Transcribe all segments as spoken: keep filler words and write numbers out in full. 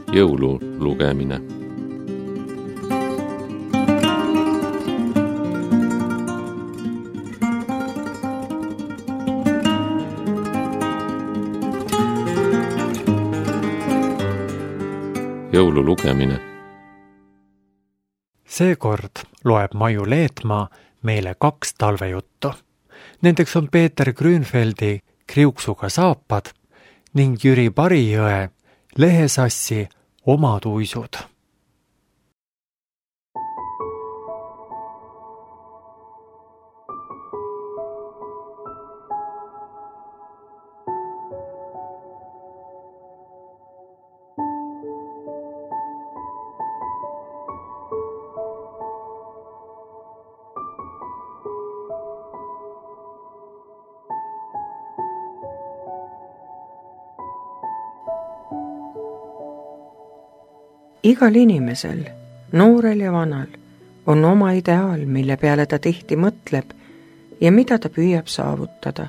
Jõululugemine. Jõululugemine. Seekord loeb Maju Leetmaa meile kaks talvejuttu. Nendeks on Peeter Grünfeldi Kriuksuga saapad ning Jüri Parijõe Lehesassi Omad uisud. Igal inimesel, noorel ja vanal, on oma ideaal, mille peale ta tihti mõtleb ja mida ta püüab saavutada.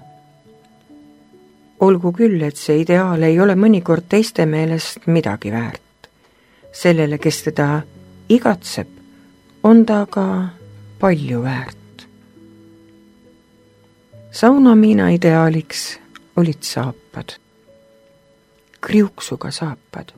Olgu küll, et see ideaal ei ole mõnikord teiste meelest midagi väärt. Sellele, kes teda igatseb, on ta ka palju väärt. Saunamiina ideaaliks olid saapad. Kriuksuga saapad.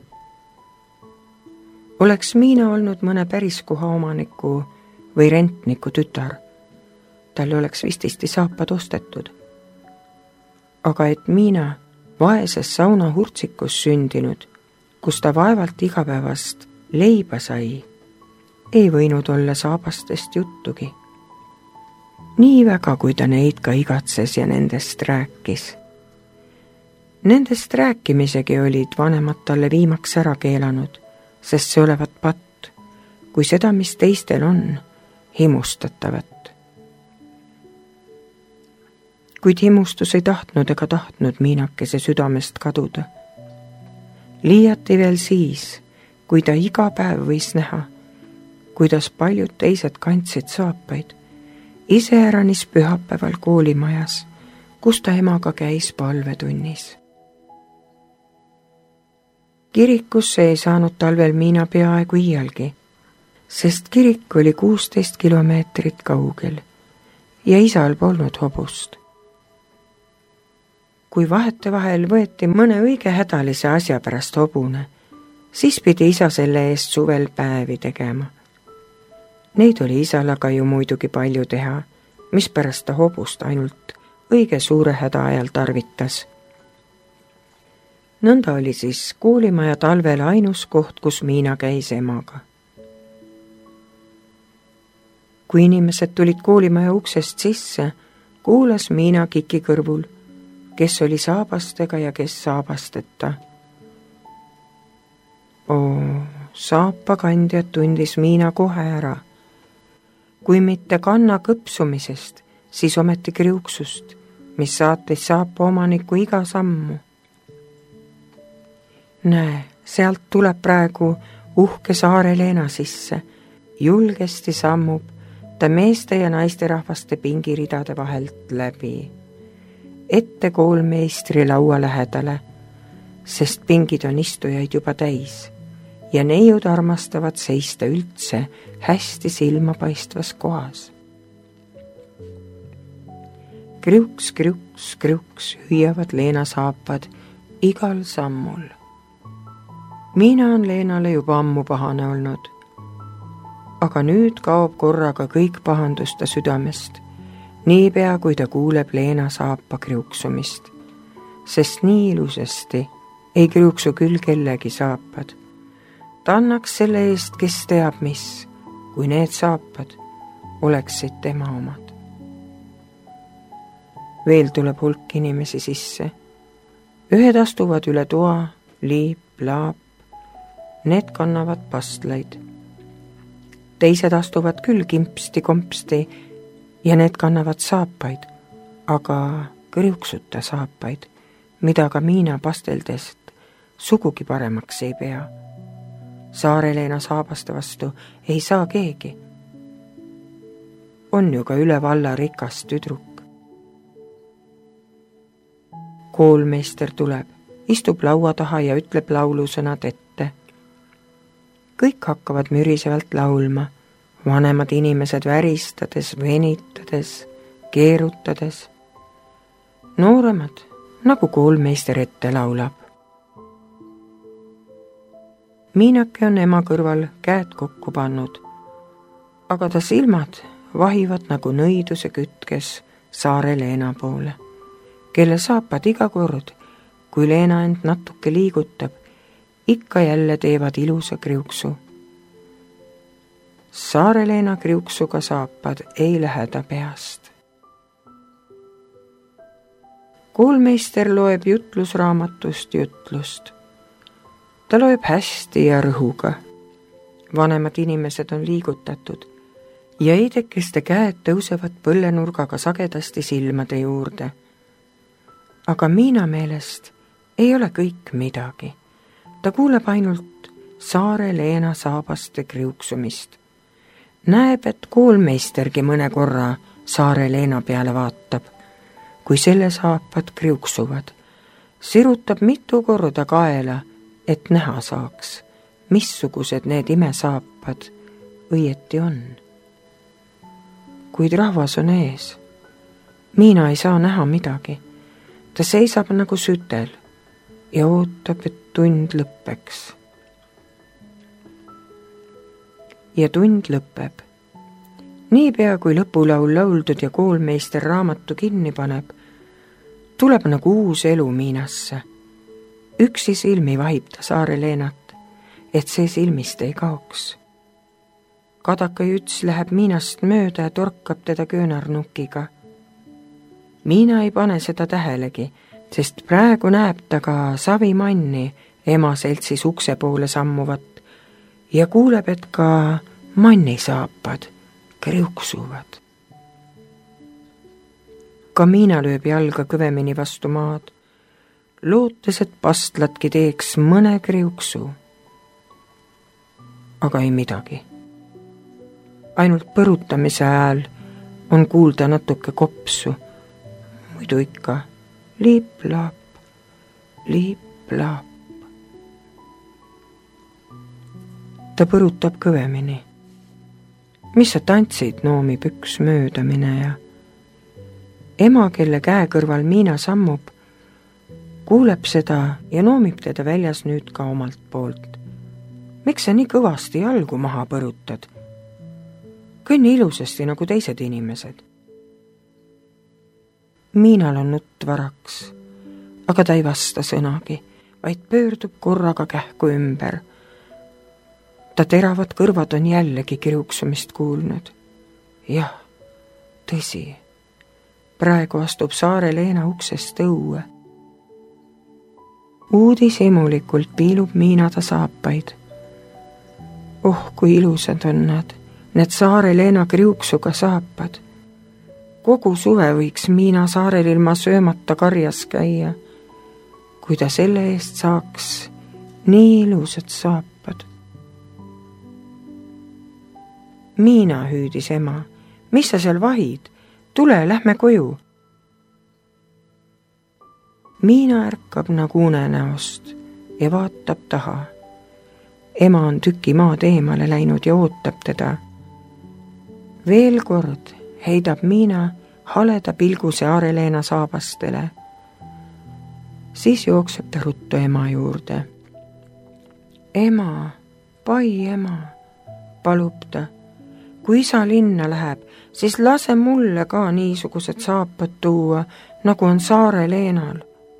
Oleks Miina olnud mõne päris koha omaniku või rentniku tütar, tal oleks vististi saapad ostetud. Aga et Miina vaeses sauna hurtsikus sündinud, kus ta vaevalt igapäevast leiba sai, ei võinud olla saabastest juttugi. Nii väga, kui ta neid ka igatses ja nendest rääkis. Nendest rääkimisegi olid vanemad talle viimaks ära keelanud, sest see olevat patt, kui seda, mis teistel on, himustatavat. Kuid himustus ei tahtnud ega tahtnud Miinakese südamest kaduda. Liiati veel siis, kui ta iga päev võis näha, kuidas paljud teised kandsid saapaid, iseäranis pühapäeval koolimajas, kus ta emaga käis palvetunnis. Kirikusse ei saanud talvel Miina peaaegu iialgi, sest kirik oli kuusteist kilomeetrit kaugel ja isal polnud hobust. Kui vahetevahel võeti mõne õige hädalise asja pärast hobune, siis pidi isa selle eest suvel päevi tegema. Neid oli isal aga ju muidugi palju teha, mispärast ta hobust ainult õige suure häda ajal tarvitas. Nõnda oli siis koolimaja talvel ainus koht, kus Miina käis emaga. Kui inimesed tulid koolimaja uksest sisse, kuulas Miina Kiki kõrvul, kes oli saabastega ja kes saabasteta. Oo, saapakandjad tundis Miina kohe ära. Kui mitte kanna kõpsumisest, siis ometi kriuksust, mis saatis saapa omaniku iga sammu. Näe, sealt tuleb praegu uhke Saare Leena sisse. Julgesti sammub ta meeste ja naiste rahvaste pingiridade vahelt läbi. Ette koolmeistri laua lähedale, sest pingid on istujaid juba täis ja neiud armastavad seista üldse hästi silmapaistvas kohas. Kriuks, kriuks, kriuks hüüavad Leena saapad igal sammul. Miina on Leenale juba ammu pahane olnud, aga nüüd kaob korraga kõik pahandus ta südamest, niipea kui ta kuuleb Leena saapa kriuksumist, sest nii ilusasti ei kriuksu küll kellegi saapad. Ta annaks selle eest, kes teab mis, kui need saapad oleksid tema omad. Veel tuleb hulk inimesi sisse. Ühed astuvad üle toa, liip, laap, need kannavad pastlaid. Teised astuvad küll kimpsti-kompsti ja need kannavad saapaid, aga kriuksuta saapaid, mida ka Miina pasteldest sugugi paremaks ei pea. Saare Leena saabaste vastu ei saa keegi. On ju ka üle valla rikas tüdruk. Koolmeister tuleb, istub laua taha ja ütleb laulusõnad ette. kõik hakkavad mürisevalt laulma, vanemad inimesed väristades, venitades, keerutades. Nooremad, nagu koolmeister ette laulab. Miinake on ema kõrval käed kokku pannud, aga ta silmad vahivad nagu nõiduse kütkes saare Leena poole, kelle saapad iga kord, kui Leena end natuke liigutab, ikka jälle teevad ilusa kriuksu. Saare Leena kriuksuga saapad ei lähe ta peast. Koolmeister loeb jutlusraamatust jutlust. Ta loeb hästi ja rõhuga. Vanemad inimesed on liigutatud ja eidekeste käed tõusevad põllenurgaga sagedasti silmade juurde. Aga Miina meelest ei ole kõik midagi. Ta kuuleb ainult saare Leena saabaste kriuksumist. Näeb, et koolmeistergi mõne korra saare Leena peale vaatab, kui selle saapad kriuksuvad. Sirutab mitu korda kaela, et näha saaks, missugused need imesaapad õieti on. Kuid rahvas on ees. Miina ei saa näha midagi. Ta seisab nagu sütel ja ootab, et tund lõppeks. Ja tund lõpeb. Niipea kui lõpulaul lauldud ja koolmeister raamatu kinni paneb, tuleb nagu uus elu Miinasse. Üksi silmi vahib ta saare Leenat, et see silmist ei kaoks. Kadaka Jüts läheb Miinast mööda ja torkab teda köönarnukiga. Miina ei pane seda tähelegi, sest praegu näeb ta ka Savimanni ema seltsis ukse poole sammuvat ja kuuleb, et ka mannisaapad kriuksuvad. Ka Miina lööb jalga kõvemini vastu maad, lootes, et pastlatki teeks mõne kriuksu. Aga ei midagi. Ainult põrutamise ajal on kuulda natuke kopsu, muidu ikka liip-laap, liip-laap. Ta põrutab kõvemini. Mis sa tantsid, noomib üks möödamineja. Ema, kelle käe kõrval Miina sammub, kuuleb seda ja noomib teda väljas nüüd ka omalt poolt. Miks sa nii kõvasti jalgu maha põrutad? Kõnni ilusasti nagu teised inimesed. Miinal on nutt varaks, aga ta ei vasta sõnagi, vaid pöördub korraga kähku ümber. Ta teravad kõrvad on jällegi kriuksumist kuulnud. Jah, tõsi. Praegu astub saare Leena uksest õue. Uudishimulikult piilub Miina ta saapaid. Oh, kui ilusad on nad, need saare Leena kriuksuga saapad. Kogu suve võiks Miina saarel ilma söömata karjas käia, kui ta selle eest saaks nii ilusad saapad. Miina, hüüdis ema, mis sa seal vahid? Tule, lähme koju. Miina ärkab nagu unenäost ja vaatab taha. Ema on tüki maad eemale läinud ja ootab teda. Veel kord heidab Miina haleda pilgu saare Leena saabastele. Siis jookseb ta ruttu ema juurde. Ema, pai ema, palub ta. Kui isa linna läheb, siis lase mulle ka niisugused saapad tuua, nagu on saare Leenal.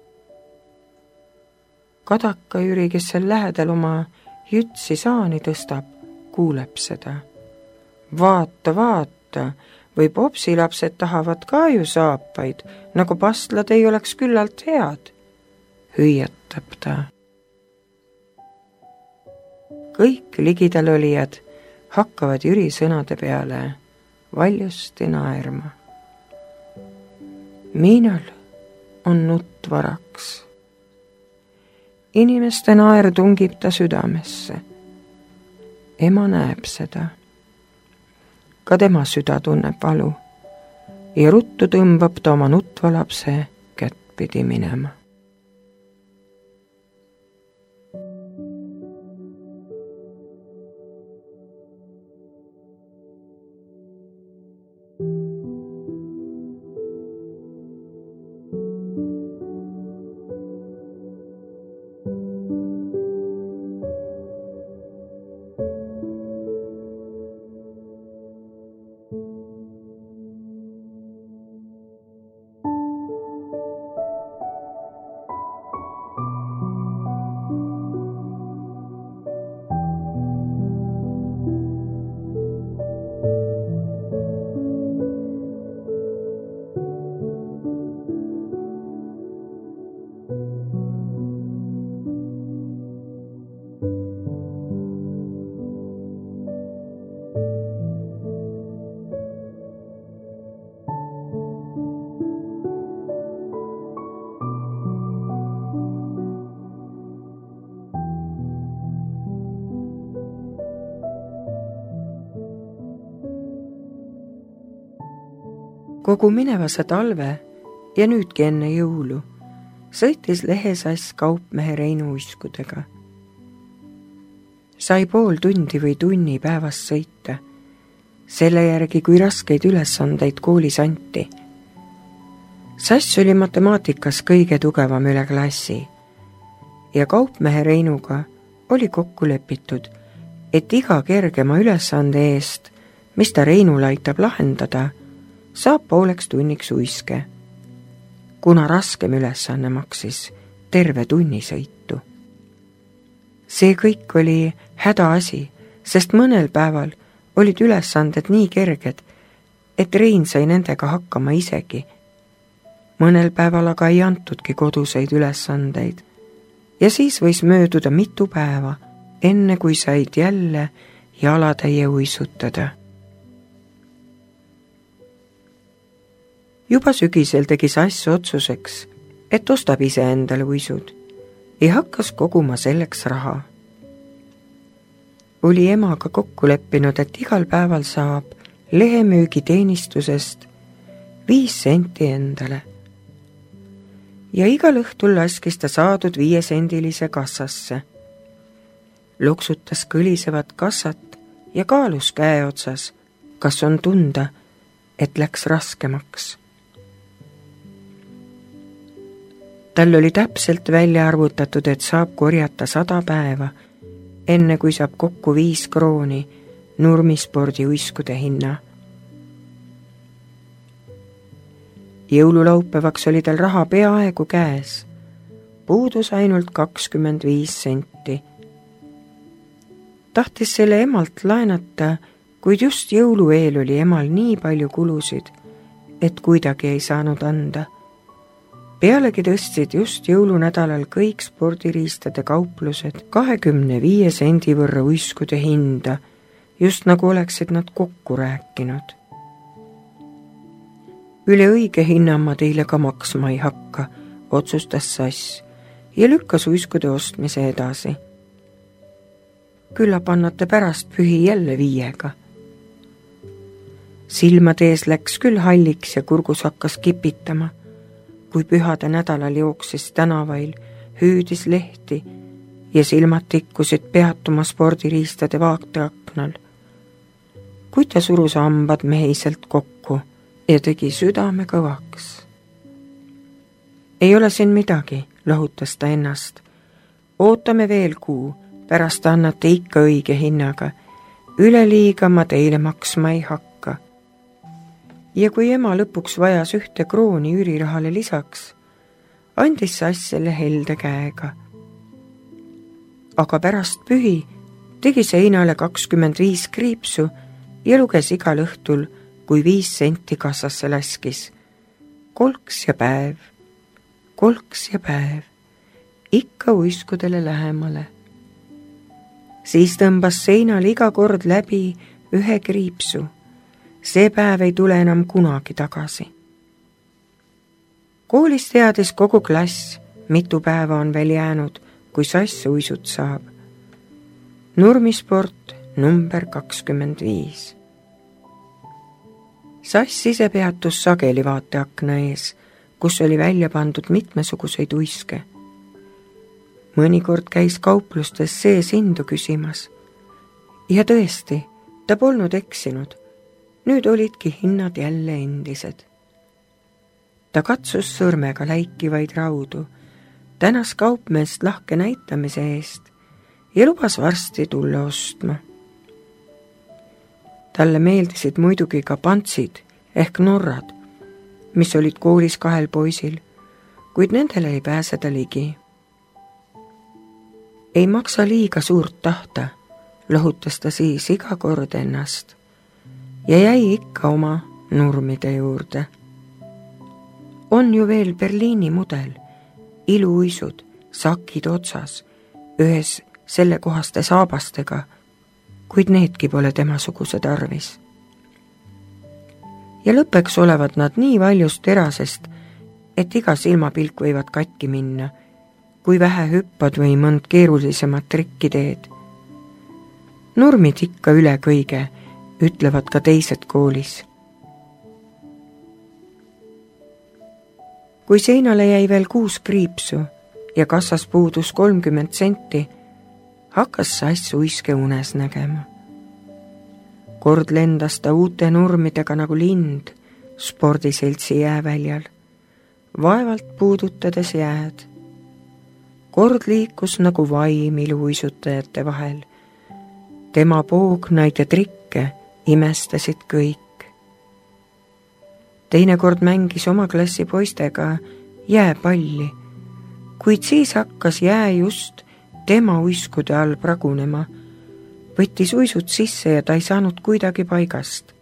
Kadaka Jüri, kes seal lähedal oma Jütsi saani tõstab, kuuleb seda. Vaata, vaata, või popsilapsed tahavad ka ju saapaid, nagu pastlad ei oleks küllalt head, hüüatab ta. Kõik ligidal olijad hakkavad Jüri sõnade peale valjusti naerma. Miinal on nutt varaks. Inimeste naer tungib ta südamesse. Ema näeb seda. Ka tema süda tunneb valu ja ruttu tõmbab ta oma nutva lapse kättpidi minema. kogu minevase talve ja nüüdki enne jõulu sõitis lehesass kaupmehe Reinu uiskudega. Sai pool tundi või tunni päevas sõita, selle järgi, kui raskeid ülesandeid koolis anti. Sass oli matemaatikas kõige tugevam üle klassi ja kaupmehe Reinuga oli kokku lepitud, et iga kergema ülesande eest, mis ta Reinul aitab lahendada, saab pooleks tunniks uiske, kuna raskem ülesanne maksis terve tunni sõitu. See kõik oli hädaasi, sest mõnel päeval olid ülesanded nii kerged, et Rein sai nendega hakkama isegi. Mõnel päeval aga ei antudki koduseid ülesandeid ja siis võis mööduda mitu päeva, enne kui said jälle jalatäie uisutada. Juba sügisel tegi Sass otsuseks, et ostab ise endale uisud ja hakkas koguma selleks raha. Oli emaga kokku leppinud, et igal päeval saab lehemüügiteenistusest viis senti endale. Ja igal õhtul laskis ta saadud viiesendilise kassasse. Loksutas kõlisevat kassat ja kaalus käe otsas, kas on tunda, et läks raskemaks. Tal oli täpselt välja arvutatud, et saab korjata sada päeva, enne kui saab kokku viis krooni nurmispordi uiskude hinna. Jõululaupäevaks oli tal raha peaaegu käes, puudus ainult kakskümmend viis senti. Tahtis selle emalt laenata, kuid just jõulu eel oli emal nii palju kulusid, et kuidagi ei saanud anda. Pealegi tõstsid just jõulunädalal kõik spordiriistade kauplused kahekümne viie sendi võrra uiskude hinda, just nagu oleksid nad kokku rääkinud. Üle õige hinna ma teile ka maksma ei hakka, otsustas Sass ja lükkas uiskude ostmise edasi. Küllap annate pärast pühi jälle viiega. Silmade ees läks küll halliks ja kurgus hakkas kipitama, kui pühade nädalal jooksis tänavail, hüüdis lehti ja silmad tikkusid peatuma spordiriistade vaateaknal. Kuid ta surus hambad mehiselt kokku ja tegi südame kõvaks. Ei ole siin midagi, lohutas ta ennast. Ootame veel kuu, pärast annate ikka õige hinnaga. Üleliiga ma teile maksma ei hakka. Ja kui ema lõpuks vajas ühte krooni üürirahale lisaks, andis Sass selle helde käega. Aga pärast pühi tegi seinale kakskümmend viis kriipsu ja luges igal õhtul, kui viis senti kassasse laskis. Kolks ja päev, kolks ja päev, ikka uiskudele lähemale. Siis tõmbas seinal iga kord läbi ühe kriipsu. See päev ei tule enam kunagi tagasi. Koolis teadis kogu klass, mitu päeva on veel jäänud, kui Sass uisud saab. Nurmisport number kakskümmend viis. Sass ise peatus sageli vaateakna ees, kus oli välja pandud mitmesuguseid uiske. Mõnikord käis kauplustes sees hindu küsimas. Ja tõesti, ta polnud eksinud. Nüüd olidki hinnad jälle endised. Ta katsus sõrmega läikivaid raudu, tänas kaupmeest lahke näitamise eest ja lubas varsti tulla ostma. Talle meeldisid muidugi ka pantsid ehk norrad, mis olid koolis kahel poisil, kuid nendele ei pääse ta ligi. Ei maksa liiga suurt tahta, lohutas ta siis iga kord ennast. Ja jäi ikka oma nurmide juurde. On ju veel Berliini mudel, iluuisud, sakid otsas, ühes sellekohaste saabastega, kuid needki pole temasuguse tarvis. Ja lõppeks olevad nad nii valjust terasest, et iga silmapilk võivad katki minna, kui vähe hüppad või mõnd keerulisemat trikki teed. Nurmid ikka üle kõige, ütlevad ka teised koolis. kui seinale jäi veel kuus kriipsu ja kassas puudus kolmkümmend senti, hakkas Sass uiske unes nägema. Kord lendas ta uute nurmidega nagu lind spordiseltsi jääväljal, vaevalt puudutades jääd. Kord liikus nagu vaim iluuisutajate vahel. Tema poognaid ja trikke imestasid kõik. Teinekord mängis oma klassi poistega jääpalli, kuid siis hakkas jää just tema uiskude all pragunema. Võttis uisud sisse ja ta ei saanud kuidagi paigast.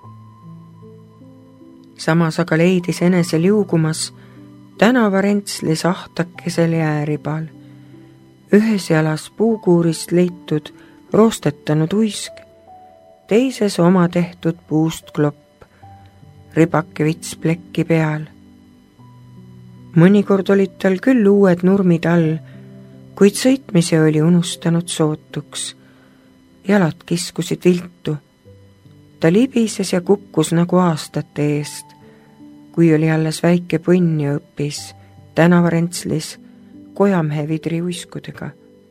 Samas aga leidis enesel liugumas tänavarentslis ahtakesel jääribal, ühes jalas puukuurist leitud roostetanud uisk, teises oma tehtud puust klopp, ribake vits plekki peal. Mõnikord olid tal küll uued nurmid all, kuid sõitmise oli unustanud sootuks. Jalad kiskusid viltu. Ta libises ja kukkus nagu aastate eest, kui oli alles väike põnn ja õppis tänavarentslis Kojamehe vidri uiskudega.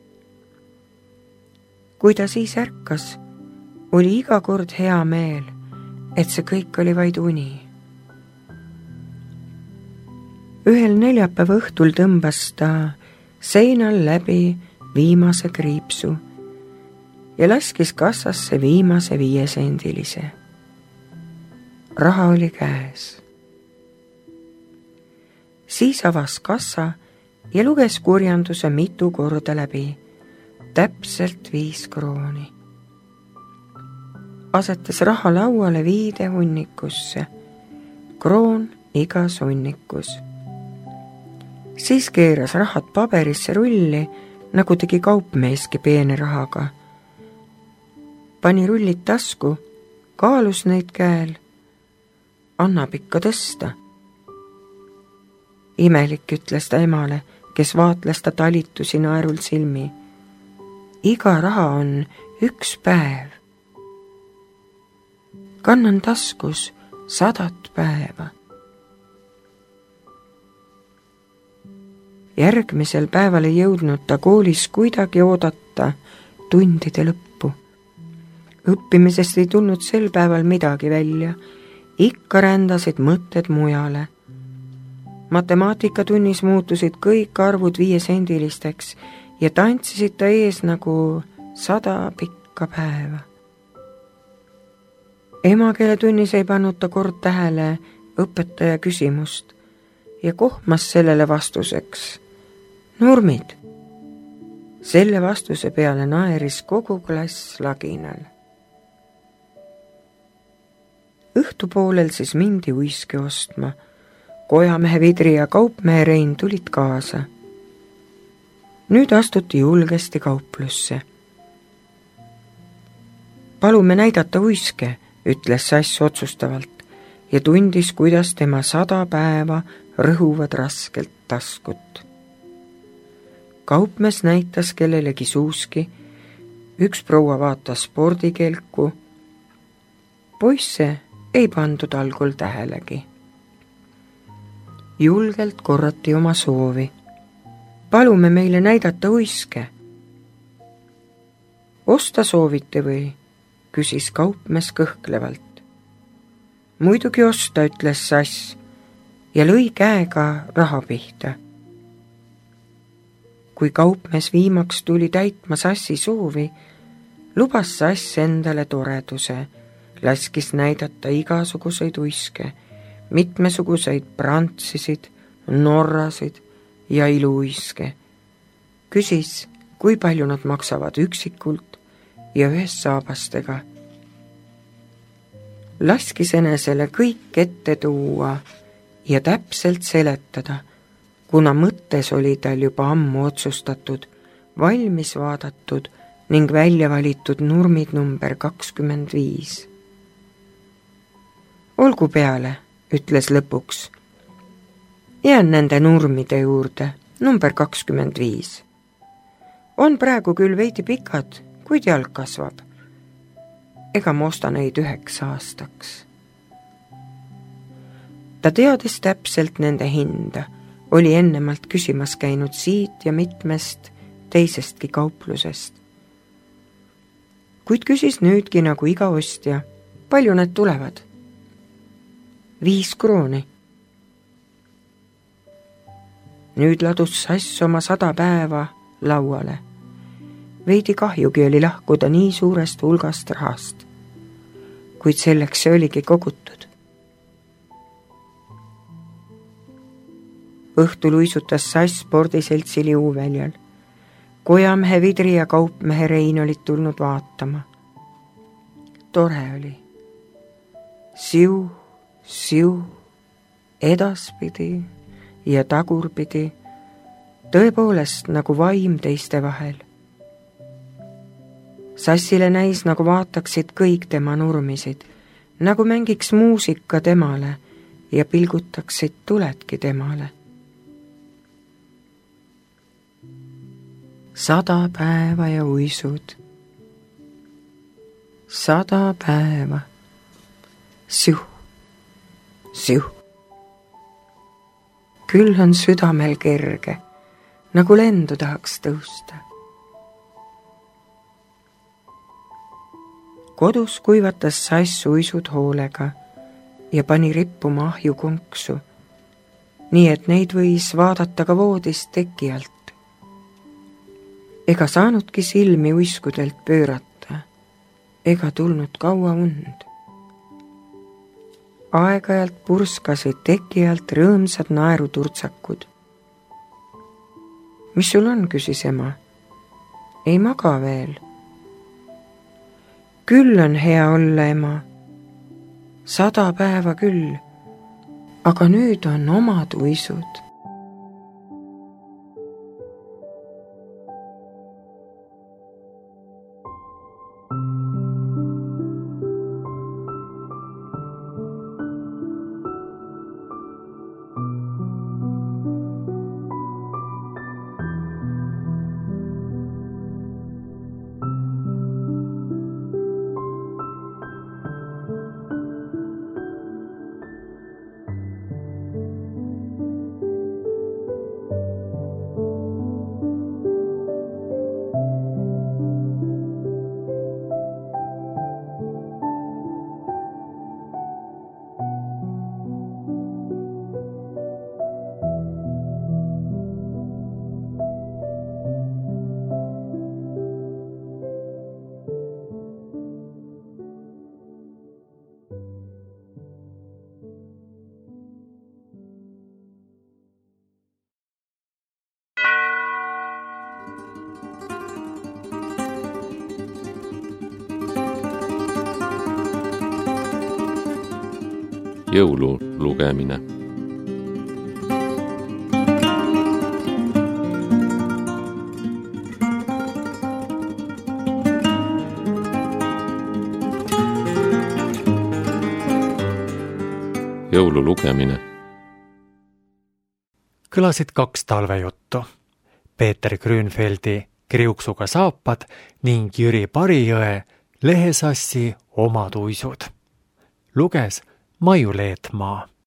Kui ta siis ärkas, oli iga kord hea meel, et see kõik oli vaid uni. Ühel neljapäeva õhtul tõmbas ta seinal läbi viimase kriipsu ja laskis kassasse viimase viiesendilise. Raha oli käes. Siis avas kassa ja luges kurjanduse mitu korda läbi, täpselt viis krooni. Asetas raha lauale viide hunnikusse, kroon igas hunnikus. Siis keeras rahad paberisse rulli, nagu tegi kaupmeeski peene rahaga. Pani rullid tasku, kaalus neid käel. Annab ikka tõsta. Imelik, ütles ta emale, kes vaatles ta talitusi naerul silmi. Iga raha on üks päev. Kannan taskus sadat päeva. Järgmisel päeval ei jõudnud ta koolis kuidagi oodata tundide lõppu. Õppimisest ei tulnud sel päeval midagi välja, ikka rändasid mõtted mujale. Matemaatikatunnis muutusid kõik arvud viiesendilisteks ja tantsisid ta ees nagu sada pikka päeva. Emakeeletunnis ei pannud ta kord tähele õpetaja küsimust ja kohmas sellele vastuseks nurmid. Selle vastuse peale naeris kogu klass laginal. Õhtupoolel siis mindi uiske ostma. Kojamehe vidri ja kaupmehe Rein tulid kaasa. Nüüd astuti julgesti kauplusse. Palume näidata uiske, ütles Sass otsustavalt ja tundis, kuidas tema sada päeva rõhuvad raskelt taskut. Kaupmees näitas kellelegi suuski, üks proua vaatas spordikelku. Poisse ei pandud algul tähelegi. Julgelt korrati oma soovi. Palume meile näidata uiske. Osta soovite või? Küsis kaupmees kõhklevalt. Muidugi osta, ütles Sass ja lõi käega raha pihta. Kui kaupmees viimaks tuli täitma Sassi soovi, lubas Sass endale toreduse, laskis näidata igasuguseid uiske, mitmesuguseid prantsisid, norrasid ja iluuiske. Küsis, kui palju nad maksavad üksikult ja ühes saabastega. Laskis enesele kõik ette tuua ja täpselt seletada, kuna mõttes oli tal juba ammu otsustatud, valmis vaadatud ning välja valitud nurmid number kakskümmend viis. Olgu peale, ütles lõpuks. Jään nende nurmide juurde, number kakskümmend viis. On praegu küll veidi pikad, kuid jalg kasvab. Ega ma osta neid üheks aastaks. ta teadis täpselt nende hinda, oli ennemalt küsimas käinud siit ja mitmest teisestki kauplusest. Kuid küsis nüüdki nagu iga ostja, palju need tulevad? Viis krooni. Nüüd ladus Sass oma sada päeva lauale. Veidi kahjugi oli lahkuda nii suurest hulgast rahast, kuid selleks see oligi kogutud. Õhtul uisutas Sass spordiseltsi liuväljal. Kojamehe Vidri ja kaupmehe Rein olid tulnud vaatama. Tore oli. Siu, siu, edaspidi ja tagurpidi, tõepoolest nagu vaim teiste vahel. Sassile näis, nagu vaataksid kõik tema nurmisid, nagu mängiks muusika temale ja pilgutaksid tuledki temale. Sada päeva ja uisud. Sada päeva. Siuh, siuh. Küll on südamel kerge, nagu lendu tahaks tõusta. Kodus kuivatas Sass uisud hoolega ja pani rippuma ahju konksu, nii et neid võis vaadata ka voodist teki alt. Ega saanudki silmi uiskudelt pöörata, ega tulnud kaua und. Aeg-ajalt purskasid teki alt rõõmsad naeruturtsakud. Mis sul on, küsis ema? Ei maga veel. Küll on hea olla, ema. Sada päeva küll, aga nüüd on omad uisud. Jõulu lugemine. Jõulu lugemine. Kõlasid kaks talvejuttu. Peeter Grünfeldi Kriuksuga saapad ning Jüri Parijõe Lehesassi omad uisud. Luges Maju Leetmaa.